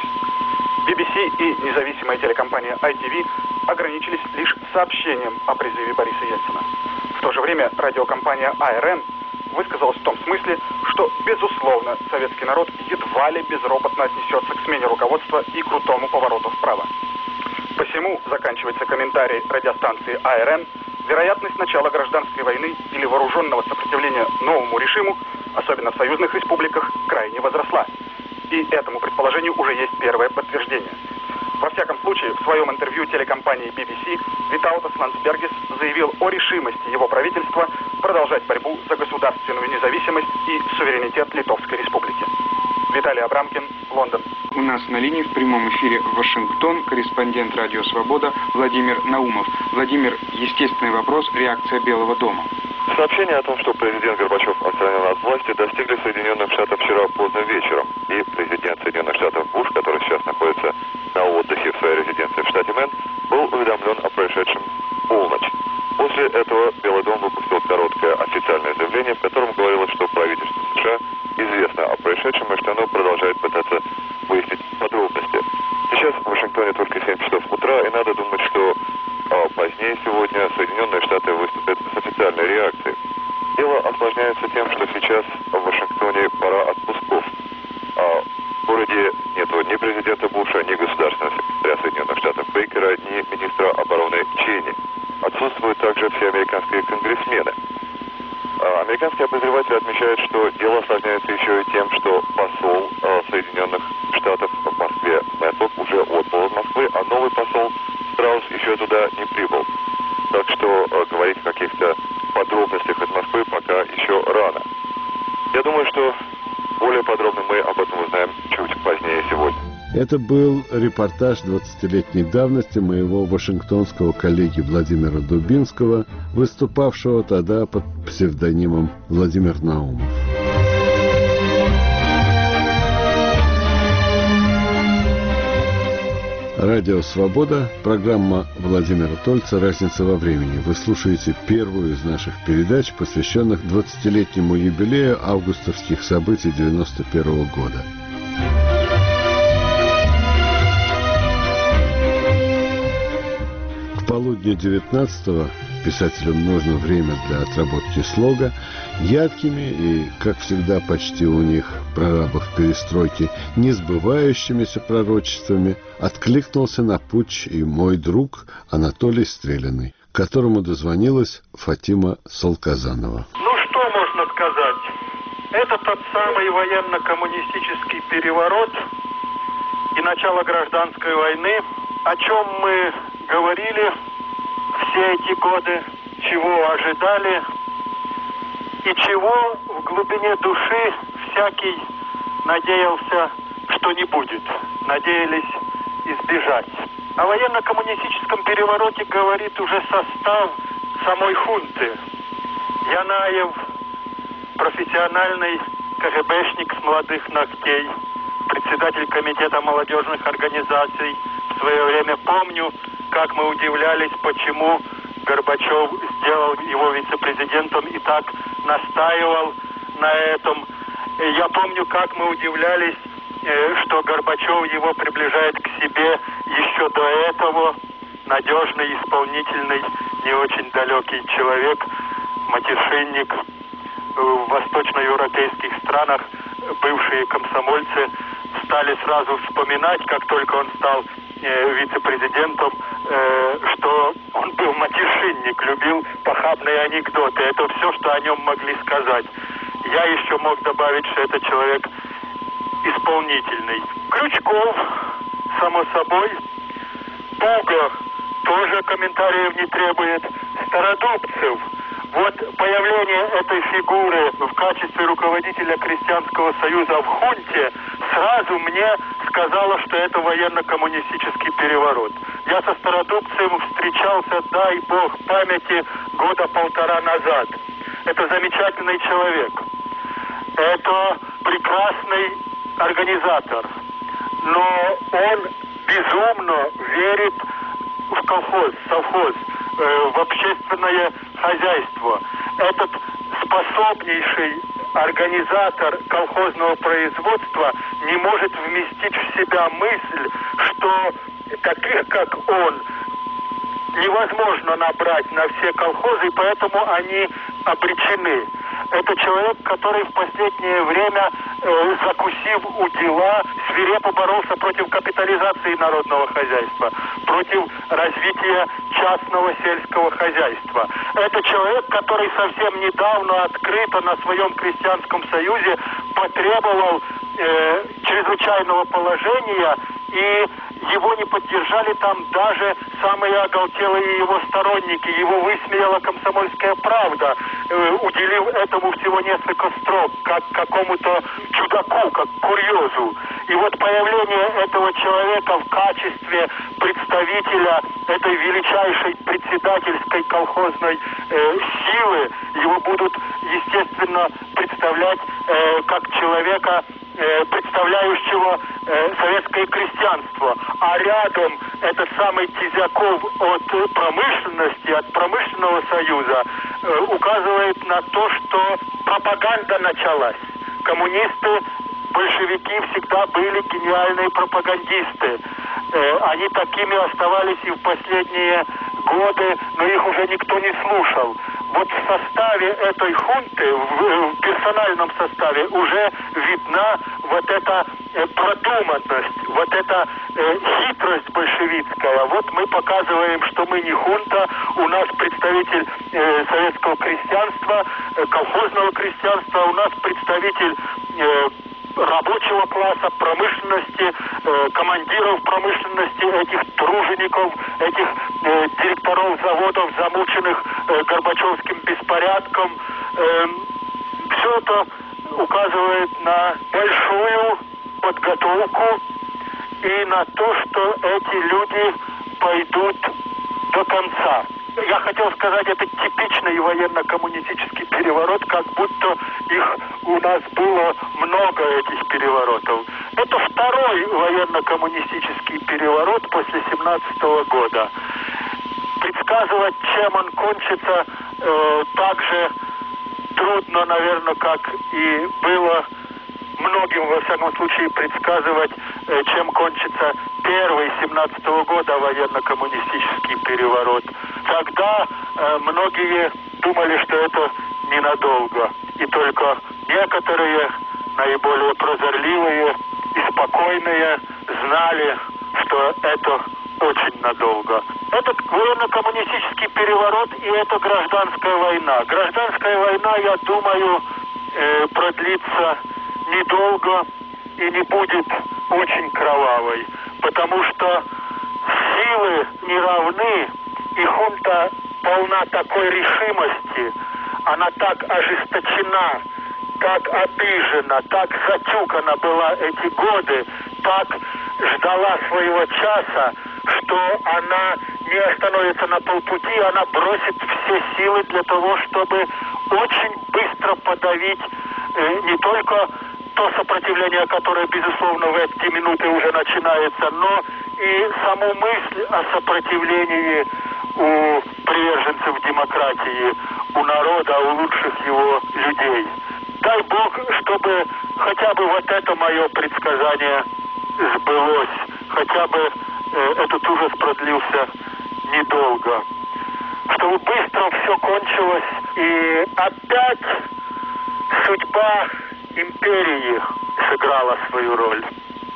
би би си и независимая телекомпания ай ти ви ограничились лишь сообщением о призыве Бориса Ельцина. В то же время радиокомпания эй эр эн высказалась в том смысле, что, безусловно, советский народ едва ли безропотно отнесется к смене руководства и крутому повороту вправо. Посему, заканчивается комментарий радиостанции эй эр эн, вероятность начала гражданской войны или вооруженного сопротивления новому режиму, особенно в союзных республиках, крайне возросла. И этому предположению уже есть первое подтверждение. Во всяком случае, случае в своем интервью телекомпании би би си Витаутас Ландсбергис заявил о решимости его правительства продолжать борьбу за государственную независимость и суверенитет Литовской Республики. Виталий Абрамкин, Лондон. У нас на линии в прямом эфире Вашингтон, корреспондент «Радио Свобода» Владимир Наумов. Владимир, естественный вопрос, реакция Белого дома. Сообщение о том, что президент Горбачев отстранен от власти, достигли Соединенных Штатов вчера поздно вечером. И президент Соединенных Штатов Буш, который сейчас находится на отдыхе в своей резиденции в штате Мэн, был уведомлен о происшедшем в полночь. После этого Белый дом выпустил короткое официальное заявление, в котором говорилось, что правительство США известно о происшедшем и что оно продолжает пытаться выяснить подробности. Сейчас в Вашингтоне только семь часов утра, и надо думать, что а, позднее сегодня Соединенные Штаты выступят с официальной реакцией. Дело осложняется тем, что сейчас в Вашингтоне пора отпусков. А, в городе нету ни президента Буша, ни государственного секретаря Соединенных Штатов Бейкера, ни министра обороны Чейни. Отсутствуют также все американские конгрессмены. Американские обозреватели отмечают, что дело осложняется еще и тем, что посол Соединенных Штатов в Москве Мэтлок уже отбыл из Москвы, а новый посол Страус еще туда не прибыл. Так что говорить о каких-то подробностях из Москвы пока еще рано. Я думаю, что более подробно мы об этом узнаем чуть позднее сегодня. Это был репортаж двадцатилетней давности моего вашингтонского коллеги Владимира Дубинского, выступавшего тогда под псевдонимом Владимир Наумов. Радио «Свобода», программа Владимира Тольца «Разница во времени». Вы слушаете первую из наших передач, посвященных двадцатилетнему юбилею августовских событий девяносто первого года. К полудню девятнадцатого писателям нужно время для отработки слога. Яркими и, как всегда, почти у них, прорабов перестройки, несбывающимися пророчествами откликнулся на путч и мой друг Анатолий Стреляный, к которому дозвонилась Фатима Салказанова. Ну, что можно сказать? Это тот самый военно-коммунистический переворот и начало гражданской войны, о чем мы говорили все эти годы, чего ожидали и чего в глубине души всякий надеялся, что не будет, надеялись избежать. О военно-коммунистическом перевороте говорит уже состав самой хунты. Янаев, профессиональный КГБшник с молодых ногтей, председатель комитета молодежных организаций. В свое время помню, как мы удивлялись, почему Горбачев сделал его вице-президентом и так настаивал на этом. Я помню, как мы удивлялись, что Горбачев его приближает к себе еще до этого. Надежный, исполнительный, не очень далекий человек, матершинник. В восточноевропейских странах бывшие комсомольцы стали сразу вспоминать, как только он стал вице-президентом, э, что он был матершинник, любил похабные анекдоты. Это все, что о нем могли сказать. Я еще мог добавить, что это человек исполнительный. Крючков, само собой. Пуга тоже комментариев не требует. Стародубцев. Вот появление этой фигуры в качестве руководителя Крестьянского союза в хунте сразу мне сказала, что это военно-коммунистический переворот. Я со Стародубцевым встречался, дай бог памяти, года полтора назад. Это замечательный человек. Это прекрасный организатор. Но он безумно верит в колхоз, совхоз, э, в общественное хозяйство. Этот способнейший организатор колхозного производства не может вместить в себя мысль, что таких, как он, невозможно набрать на все колхозы, и поэтому они обречены. Это человек, который в последнее время, э, закусив у дела, свирепо боролся против капитализации народного хозяйства, против развития частного сельского хозяйства. Это человек, который совсем недавно открыто на своем крестьянском союзе потребовал э, чрезвычайного положения и его не поддержали там даже самые оголтелые его сторонники. Его высмеяла «Комсомольская правда», э, уделив этому всего несколько строк, как какому-то чудаку, как курьезу. И вот появление этого человека в качестве представителя этой величайшей председательской колхозной э, силы, его будут, естественно, представлять э, как человека, э, представляющего э, советское крестьянство. А рядом этот самый Тизяков от промышленности, от промышленного союза, э, указывает на то, что пропаганда началась. Коммунисты, большевики всегда были гениальные пропагандисты. Э, они такими оставались и в последние годы, но их уже никто не слушал. Вот в составе этой хунты, в, в персональном составе, уже видна вот эта э, продуманность, вот эта э, хитрость большевистская. Вот мы показываем, что мы не хунта, у нас представитель э, советского крестьянства, э, колхозного крестьянства, у нас представитель э, рабочего класса, промышленности, э, командиров промышленности, этих тружеников, этих э, директоров заводов, замученных э, Горбачевским беспорядком. Э, все это указывает на большую подготовку и на то, что эти люди пойдут до конца. Я хотел сказать, это типичный военно-коммунистический переворот, как будто их у нас было много, этих переворотов. Это второй военно-коммунистический переворот после семнадцатого года. Предсказывать, чем он кончится, э, так же трудно, наверное, как и было многим, во всяком случае, предсказывать, э, чем кончится первый семнадцатого года военно-коммунистический переворот. Тогда э, многие думали, что это ненадолго. И только некоторые, наиболее прозорливые и спокойные, знали, что это очень надолго. Это военно-коммунистический переворот и это гражданская война. Гражданская война, я думаю, э, продлится недолго и не будет очень кровавой, потому что силы не равны, и хунта полна такой решимости, она так ожесточена, так обижена, так затюкана была эти годы, так ждала своего часа, что она не остановится на полпути, она бросит все силы для того, чтобы очень быстро подавить э, не только то сопротивление, которое, безусловно, в эти минуты уже начинается, но и саму мысль о сопротивлении у приверженцев демократии, у народа, у лучших его людей. Дай Бог, чтобы хотя бы вот это мое предсказание сбылось, хотя бы э, этот ужас продлился недолго, чтобы быстро все кончилось, и опять судьба империи сыграла свою роль.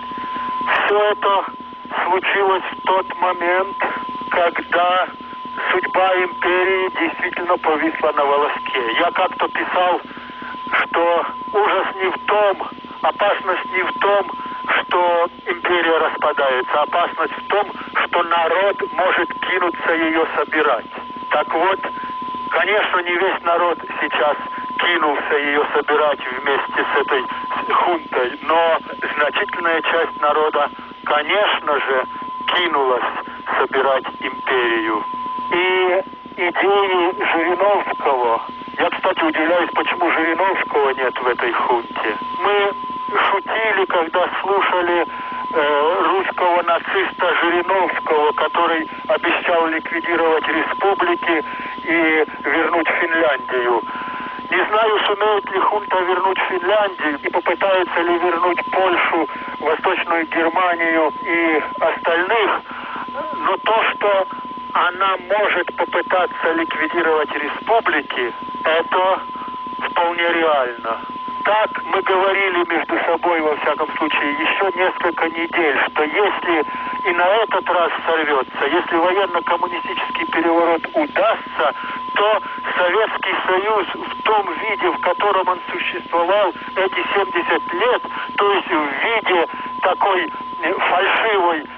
Все это случилось в тот момент, когда судьба империи действительно повисла на волоске. Я как-то писал, что ужас не в том, опасность не в том, что империя распадается, опасность в том, что народ может кинуться ее собирать. Так вот, конечно, не весь народ сейчас кинулся ее собирать вместе с этой хунтой, но значительная часть народа, конечно же, кинулась собирать империю. И идеи Жириновского, я, кстати, удивляюсь, почему Жириновского нет в этой хунте. Мы шутили, когда слушали э, русского нациста Жириновского, который обещал ликвидировать республики и вернуть Финляндию. Не знаю, сумеет ли хунта вернуть Финляндию и попытается ли вернуть Польшу, Восточную Германию и остальных, но то, что она может попытаться ликвидировать республики, это вполне реально. Так мы говорили между собой, во всяком случае, еще несколько недель, что если и на этот раз сорвется, если военно-коммунистический переворот удастся, то Советский Союз в том виде, в котором он существовал эти семьдесят лет, то есть в виде такой фальшивой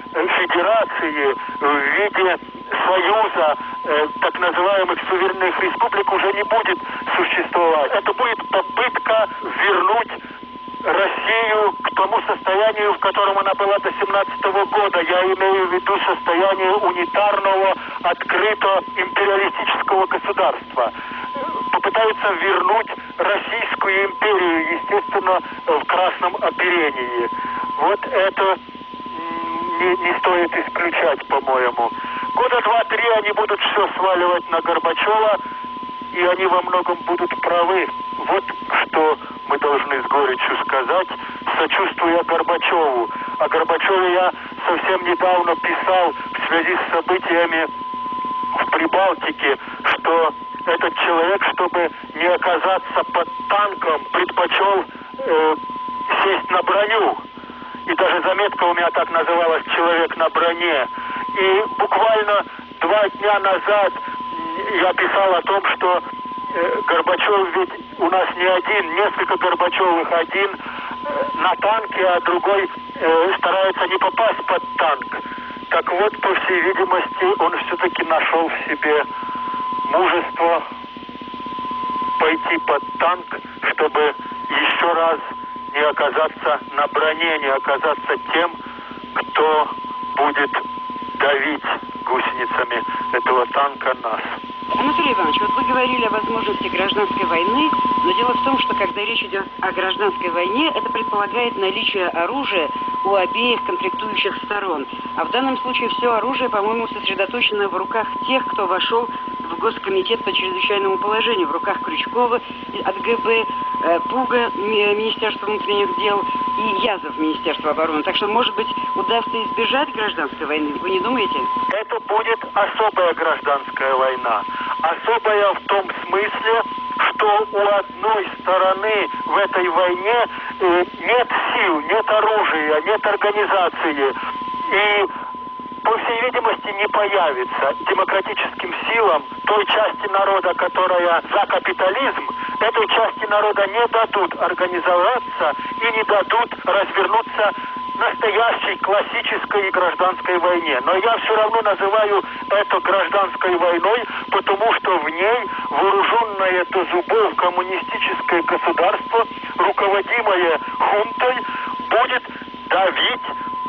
федерации, в виде союза э, так называемых суверенных республик уже не будет существовать. Это будет попытка вернуть Россию к тому состоянию, в котором она была до семнадцатого года. Я имею в виду состояние унитарного, открытого империалистического государства. Попытаются вернуть Российскую империю, естественно, в красном оперении. Вот это не, не стоит исключать, по-моему. Года два-три они будут все сваливать на Горбачева, и они во многом будут правы. Вот что мы должны с горечью сказать, сочувствуя Горбачеву. О Горбачеве я совсем недавно писал в связи с событиями в Прибалтике, что этот человек, чтобы не оказаться под танком, предпочел э, сесть на броню. И даже заметка у меня так называлась «Человек на броне». И буквально два дня назад я писал о том, что э, Горбачев ведь у нас не один, несколько Горбачевых, один э, на танке, а другой э, старается не попасть под танк. Так вот, по всей видимости, он все-таки нашел в себе мужество пойти под танк, чтобы еще раз не оказаться на броне, не оказаться тем, кто будет давить гусеницами этого танка нас. Анатолий Иванович, вот вы говорили о возможности гражданской войны, но дело в том, что когда речь идет о гражданской войне, это предполагает наличие оружия у обеих конфликтующих сторон. А в данном случае все оружие, по-моему, сосредоточено в руках тех, кто вошел в Госкомитет по чрезвычайному положению, в руках Крючкова от ГБ, Пуга, Министерства внутренних дел, и Язов, Министерства обороны. Так что, может быть, удастся избежать гражданской войны, вы не думаете? Это будет особая гражданская война. Особая в том смысле, что у одной стороны в этой войне э, нет сил, нет оружия, нет организации. И, по всей видимости, не появится демократическим силам той части народа, которая за капитализм, этой части народа не дадут организоваться и не дадут развернуться настоящей классической гражданской войне. Но я все равно называю это гражданской войной, потому что в ней вооруженное до зубов коммунистическое государство, руководимое хунтой, будет давить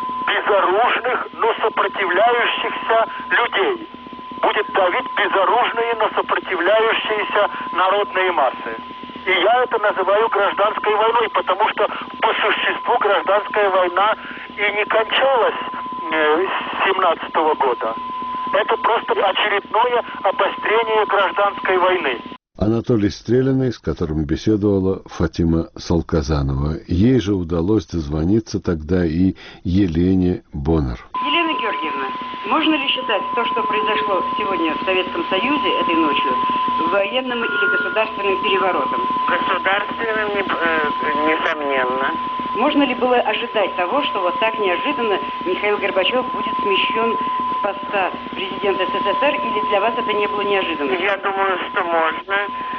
безоружных, но сопротивляющихся людей. Будет давить безоружные, но сопротивляющиеся народные массы. И я это называю гражданской войной, потому что по существу гражданская война и не кончалась э, с семнадцатого года. Это просто очередное обострение гражданской войны. Анатолий Стреляный, с которым беседовала Фатима Салказанова. Ей же удалось дозвониться тогда и Елене Боннер. Елена Георгиевна, можно ли считать то, что произошло сегодня в Советском Союзе этой ночью, военным или государственным переворотом? Государственным, несомненно. Можно ли было ожидать того, что вот так неожиданно Михаил Горбачев будет смещен с поста президента СССР, или для вас это не было неожиданностью? Я думаю, что можно.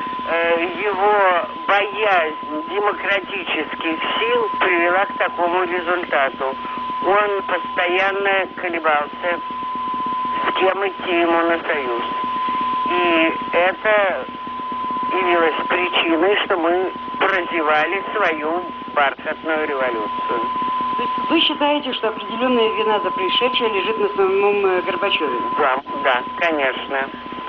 Его боязнь демократических сил привела к такому результату. Он постоянно колебался, с кем идти ему на союз. И это явилось причиной, что мы прозевали свою бархатную революцию. То есть вы считаете, что определенная вина за происшедшее лежит на самом Горбачеве? Да, да, конечно.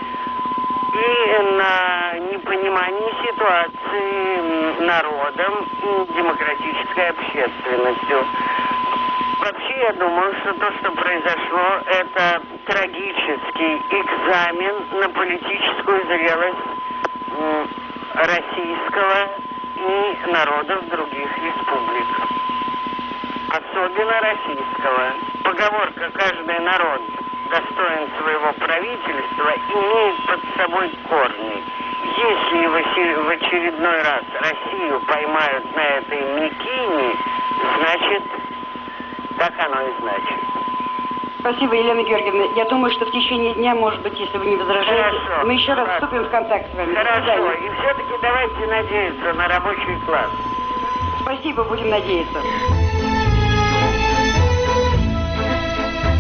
И на непонимании ситуации народом и демократической общественностью. Вообще, я думаю, что то, что произошло, это трагический экзамен на политическую зрелость российского и народов других республик. Особенно российского. Поговорка «каждый народ достоин своего правительства» имеет под собой корни. Если в очередной раз Россию поймают на этой мякине, значит, так оно и значит. Спасибо, Елена Георгиевна. Я думаю, что в течение дня, может быть, если вы не возражаете, Хорошо. мы еще раз Хорошо. вступим в контакт с вами. Хорошо. И все-таки давайте надеяться на рабочий класс. Спасибо, будем надеяться.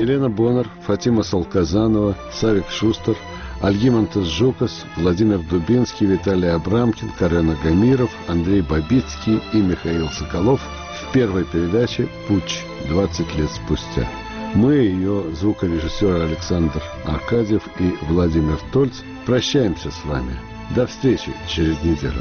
Елена Боннер, Фатима Салказанова, Савик Шустер, Альгимантес Жукас, Владимир Дубинский, Виталий Абрамкин, Карен Агамиров, Андрей Бабицкий и Михаил Соколов в первой передаче «Путч» двадцать лет спустя. Мы, ее звукорежиссер Александр Аркадьев и Владимир Тольц, прощаемся с вами. До встречи через неделю.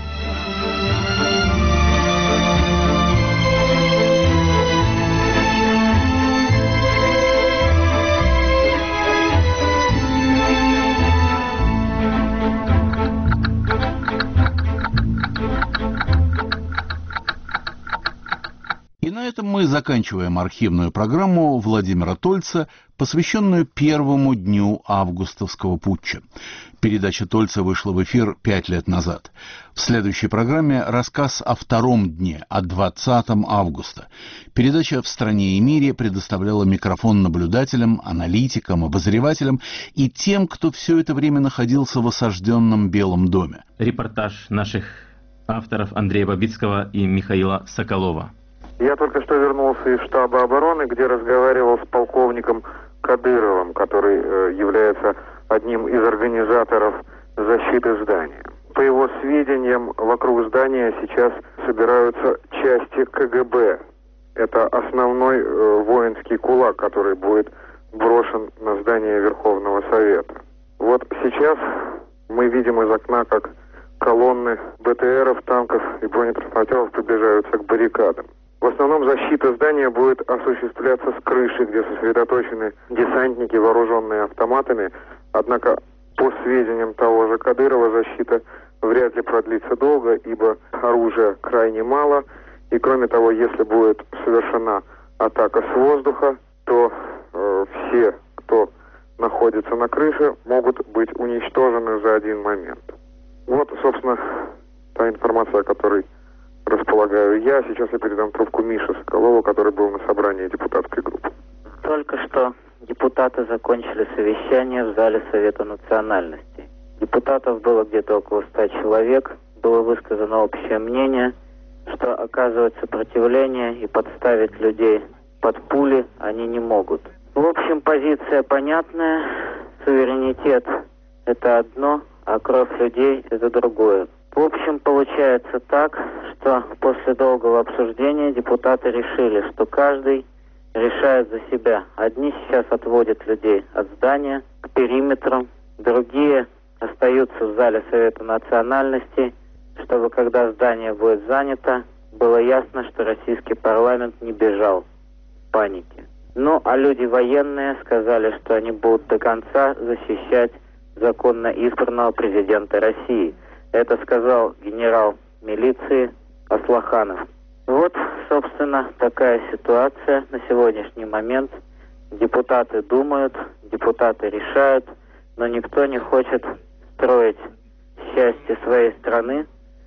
На этом мы заканчиваем архивную программу Владимира Тольца, посвященную первому дню августовского путча. Передача Тольца вышла в эфир пять лет назад. В следующей программе рассказ о втором дне, о двадцатом августа. Передача «В стране и мире» предоставляла микрофон наблюдателям, аналитикам, обозревателям и тем, кто все это время находился в осажденном Белом доме. Репортаж наших авторов Андрея Бабицкого и Михаила Соколова. Я только что вернулся из штаба обороны, где разговаривал с полковником Кадыровым, который э, является одним из организаторов защиты здания. По его сведениям, вокруг здания сейчас собираются части ка гэ бэ. Это основной э, воинский кулак, который будет брошен на здание Верховного Совета. Вот сейчас мы видим из окна, как колонны бэ тэ эров, танков и бронетранспортеров приближаются к баррикадам. В основном защита здания будет осуществляться с крыши, где сосредоточены десантники, вооруженные автоматами. Однако, по сведениям того же Кадырова, защита вряд ли продлится долго, ибо оружия крайне мало. И кроме того, если будет совершена атака с воздуха, то э, все, кто находится на крыше, могут быть уничтожены за один момент. Вот, собственно, та информация, о которой располагаю я. Сейчас я передам трубку Мише Соколову, который был на собрании депутатской группы. Только что депутаты закончили совещание в зале Совета национальностей. Депутатов было где-то около ста человек. Было высказано общее мнение, что оказывать сопротивление и подставить людей под пули они не могут. В общем, позиция понятная. Суверенитет – это одно, а кровь людей – это другое. В общем, получается так, что после долгого обсуждения депутаты решили, что каждый решает за себя. Одни сейчас отводят людей от здания к периметру, другие остаются в зале Совета национальностей, чтобы когда здание будет занято, было ясно, что российский парламент не бежал в панике. Ну, а люди военные сказали, что они будут до конца защищать законно избранного президента России. Это сказал генерал милиции Аслаханов. Вот, собственно, такая ситуация на сегодняшний момент. Депутаты думают, депутаты решают, но никто не хочет строить счастье своей страны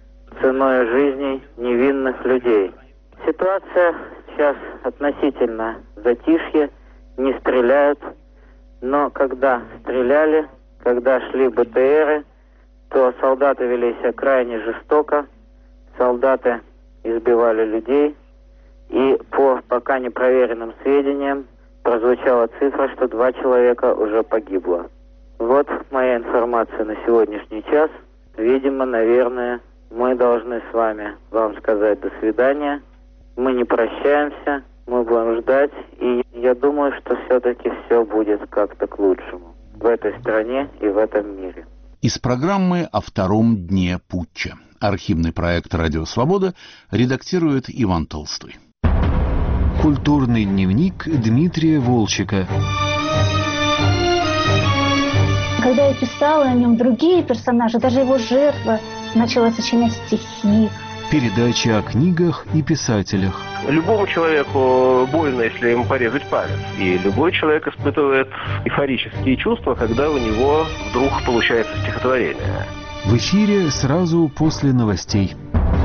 ценой жизней невинных людей. Ситуация сейчас относительно затишье, не стреляют, но когда стреляли, когда шли бэ тэ эры, то солдаты вели себя крайне жестоко, солдаты избивали людей, и по пока непроверенным сведениям прозвучала цифра, что два человека уже погибло. Вот моя информация на сегодняшний час. Видимо, наверное, мы должны с вами вам сказать до свидания. Мы не прощаемся, мы будем ждать, и я думаю, что все-таки все будет как-то к лучшему в этой стране и в этом мире. Из программы о втором дне путча. Архивный проект «Радио Свобода» редактирует Иван Толстой. Культурный дневник Дмитрия Волчека. Когда я писала о нем, другие персонажи, даже его жертва, начала сочинять стихи. Передача о книгах и писателях. Любому человеку больно, если ему порезать палец. И любой человек испытывает эйфорические чувства, когда у него вдруг получается стихотворение. В эфире сразу после новостей.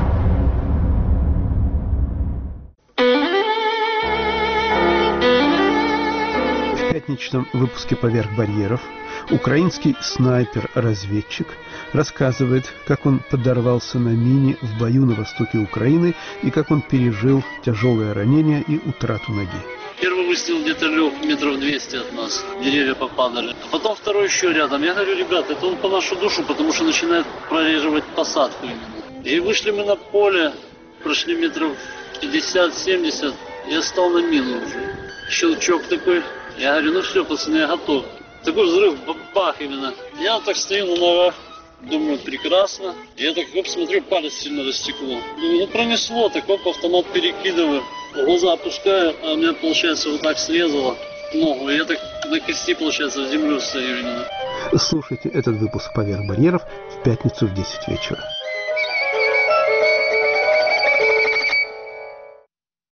В пятничном выпуске «Поверх барьеров» украинский снайпер-разведчик рассказывает, как он подорвался на мине в бою на востоке Украины и как он пережил тяжелое ранение и утрату ноги. первого выстрел где-то лег метров двести от нас. Деревья попадали. А потом второй еще рядом. Я говорю, ребята, это он по нашу душу, потому что начинает прореживать посадку именно. И вышли мы на поле, прошли метров пятьдесят-семьдесят. Я стал на мину уже. Щелчок такой. Я говорю, ну все, пацаны, я готов. Такой взрыв, бах именно. Я так стою на ногах. Думаю, прекрасно. Я так оп, смотрю, палец сильно растекло. Думаю, ну пронесло, так оп, автомат перекидываю. Глаза опускаю, а у меня, получается, вот так срезало ногу. И я так на кости, получается, в землю стою именно. Слушайте этот выпуск «Поверх барьеров» в пятницу в десять вечера.